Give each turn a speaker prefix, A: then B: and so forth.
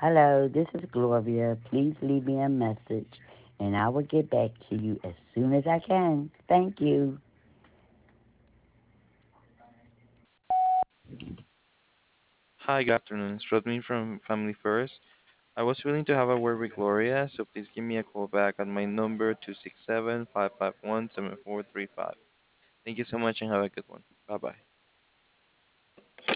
A: Hello, this is Gloria. Please leave me a message and I will get back to you as soon as I can. Thank you.
B: Hi, good afternoon. It's Rodney from Family First. I was willing to have a word with Gloria, so please give me a call back at my number 267-551-7435. Thank you so much and have a good one. Bye bye.